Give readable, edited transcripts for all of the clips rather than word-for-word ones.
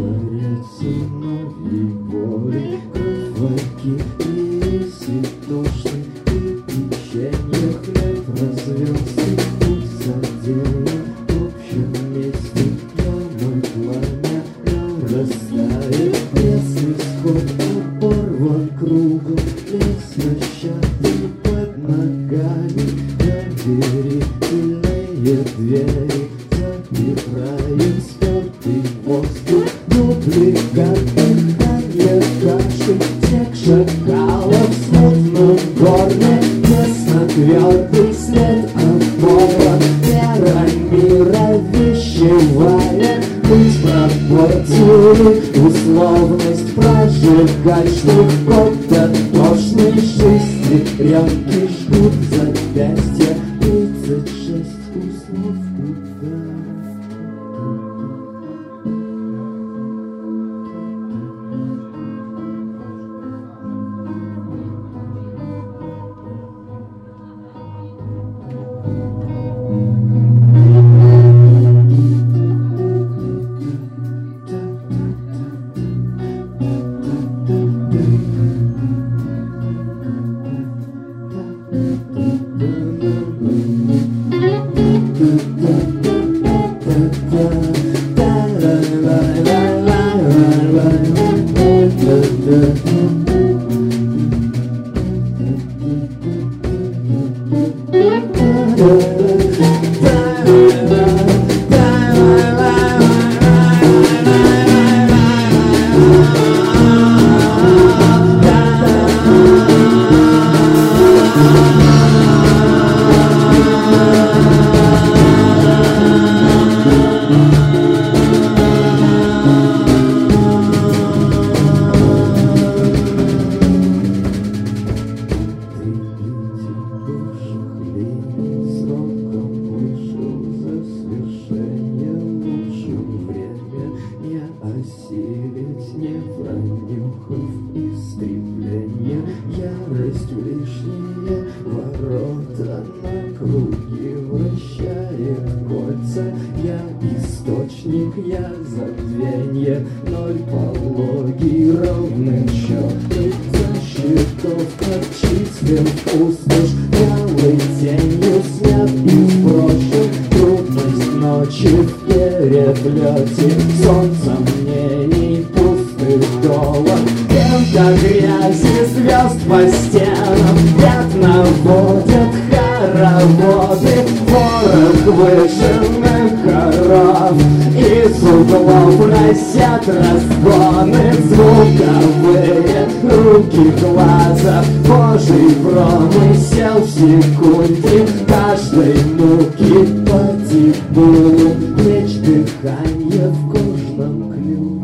творятся новые боли, кровь и тошны, и печенье хлеб развелся, путь заделан в общем месте, ямы пламя, но растает лес, исход оборван кругом, лес нащадный под ногами, доверительные двери запираем спертый воздух, дубликат дыхания каши, снег шакалов в смутном горле, тесно твердый след опора, вера мира вещевая, путь пропорции, условность прожигать штук-код дотошной жизни, рёмки жгут запястья, 36 узлов куда. Осилить, не пронюхав истребление, ярость в лишние ворота на круги вращает кольца. Я источник, я забвенье, ноль пологий ровным счетом счетов, как числен пустошь, вялой тенью снят из прошлых, трудность ночи в переплете, солнцем мнений пустых доллар, пенка грязи звезд по стенам, пятна водят хороводы, ворох выжженных коров, из углов носят разгоны, звуковые руки глаза, Божий промысел в секунде, каждой муки по типу, плеч дыхание в кожном клюве.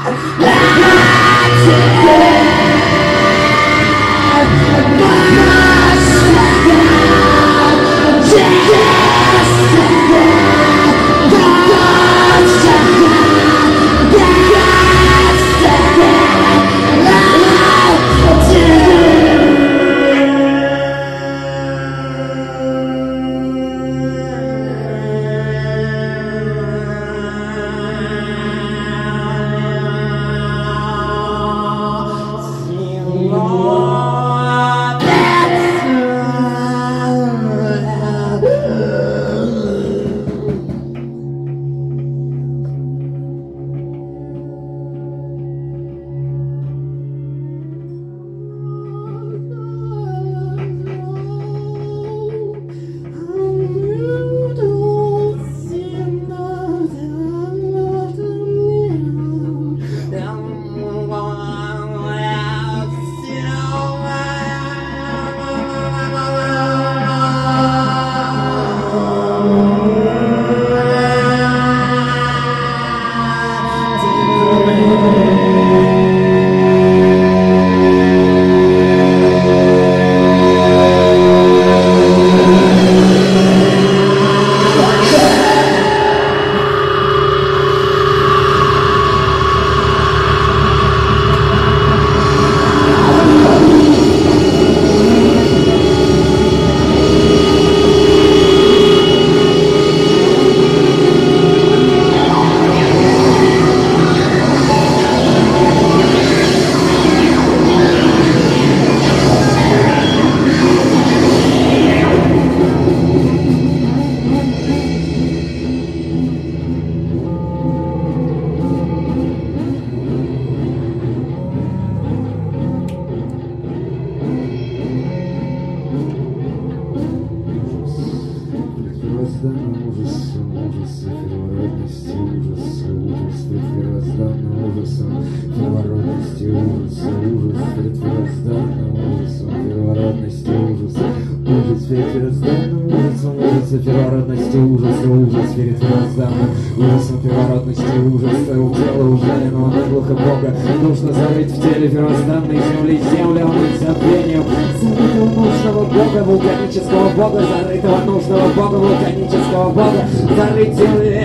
Первородности ужаса, ужас перед мирозданием, ужасом первородности ужаса, у тела ужаленного наглухо Бога нужно зарыть в теле первозданной земли землю, омыть забвением зарытого нужного Бога, вулканического Бога, зарытого нужного Бога, вулканического Бога, зарыть землю.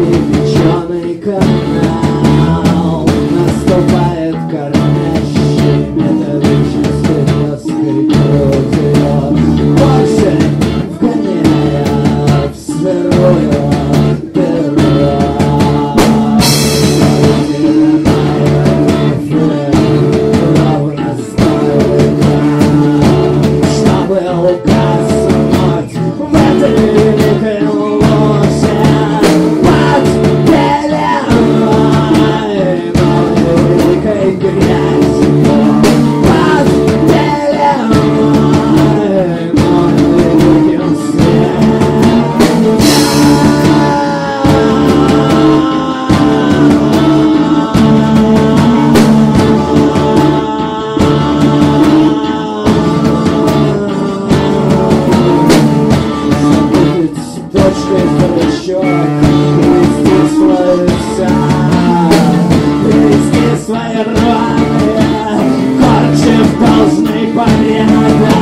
кипяченый канал. Наступает кормящий металлической доской крутит. Больше вгоняя в сырую дыру. Ровно стоит, чтобы угаснуть в этой великой луже. Под пеленой великой грязью, под пеленой великим светом. Точкой хорошо привести свою сад, привести свои раны, корчив должный порядок.